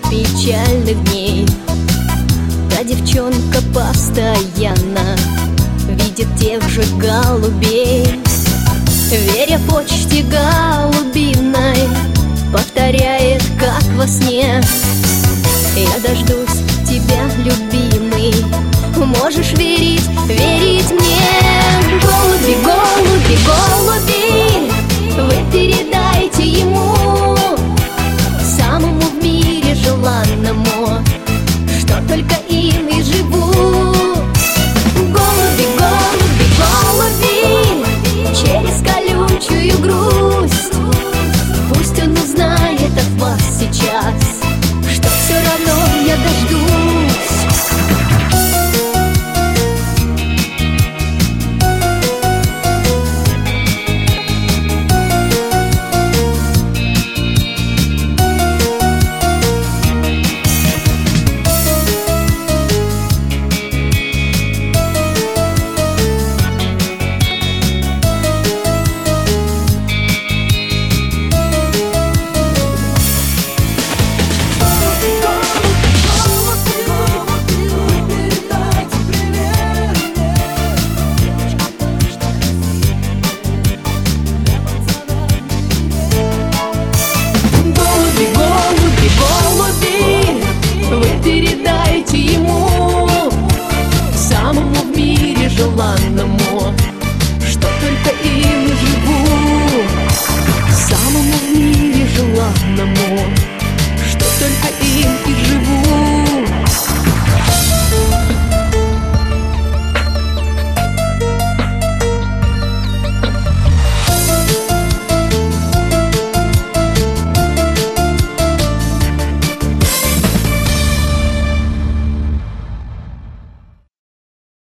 печальных дней. Та девчонка постоянно видит тех же голубей, веря почте голубиной, повторяет, как во сне: я дождусь тебя, любимый, можешь верить, верить мне. Голуби, голуби, голуби, вы передайте ему, самому в мире желанному, что только им и живу. Голуби, голуби, голуби, через колючую грусть, пусть он узнает от вас сейчас, что все равно я дождусь. Передайте ему, самому в мире желанному, что только им живу. Самому в мире желанному, что только им и живу.